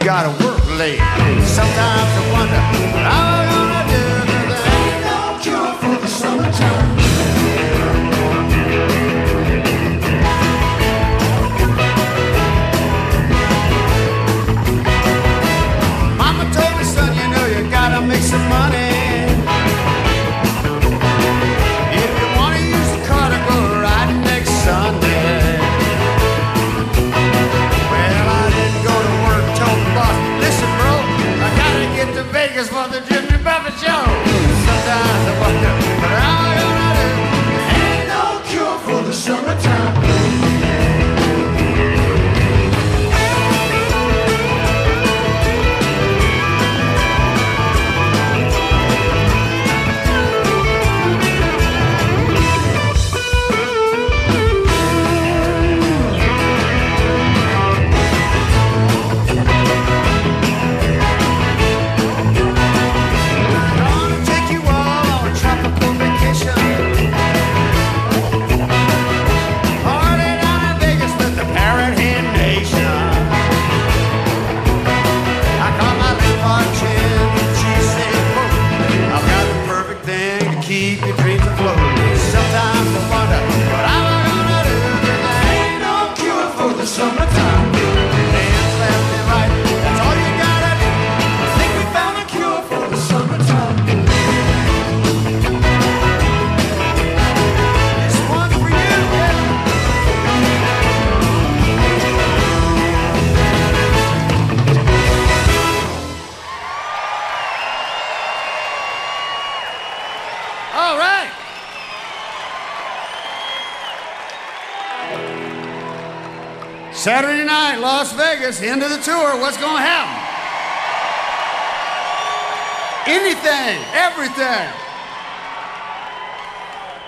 gotta work late. Sometimes I wonder what I'm gonna do, 'cause there ain't no cure for the summertime. Mama told me, son, you know you gotta make some money. If you wanna use the car to go riding next Sunday. Well, I didn't go to work, told the boss, listen, bro, I gotta get to Vegas for the Jimmy Buffett show. Sometimes I wonder what I'm gonna do. Ain't no cure for the summertime. Keep your dreams afloat. Sometimes I wonder what I'm gonna do, 'cause there ain't no cure for the summertime. Dance left and right, that's all you gotta do. I think we found a cure for the summertime. This one's for you, yeah. All right. Saturday night, Las Vegas, end of the tour. What's going to happen? Anything, everything.